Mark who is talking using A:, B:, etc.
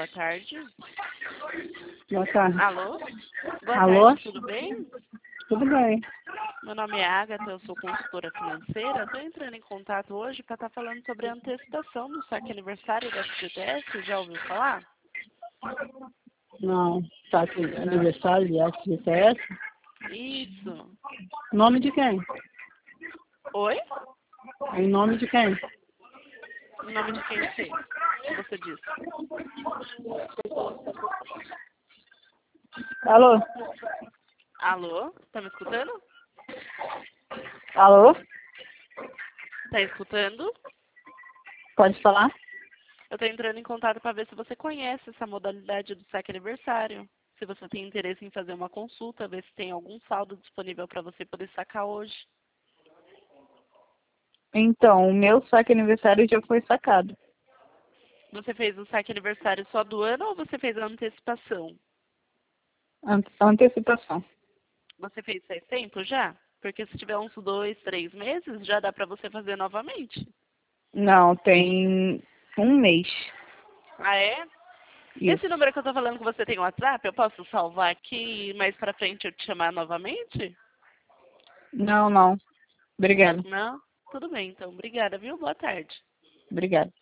A: boa tarde.
B: Boa tarde.
A: Alô? Boa
B: Alô?
A: tarde, tudo bem?
B: Tudo bem.
A: Meu nome é Agatha, eu sou consultora financeira. Estou entrando em contato hoje para estar falando sobre a antecipação do saque aniversário da FGTS. Já ouviu falar?
B: Não, tá aqui, aniversário de FGTS.
A: Isso.
B: Nome de quem?
A: Oi?
B: Em nome de quem?
A: O nome de quem fez? Você disse.
B: Alô?
A: Alô? Tá me escutando?
B: Alô?
A: Tá escutando?
B: Pode falar?
A: Eu estou entrando em contato para ver se você conhece essa modalidade do saque aniversário. Se você tem interesse em fazer uma consulta, ver se tem algum saldo disponível para você poder sacar hoje.
B: Então, o meu saque aniversário já foi sacado.
A: Você fez o saque aniversário só do ano ou você fez a antecipação?
B: Antecipação.
A: Você fez faz tempo já? Porque se tiver uns 2, 3 meses, já dá para você fazer novamente.
B: Não, tem um mês.
A: Ah, é?
B: Isso.
A: Esse número que eu tô falando com você tem WhatsApp? Eu posso salvar aqui e mais pra frente eu te chamar novamente?
B: Não, não. Obrigada.
A: Não? Tudo bem, então. Obrigada, viu? Boa tarde.
B: Obrigada.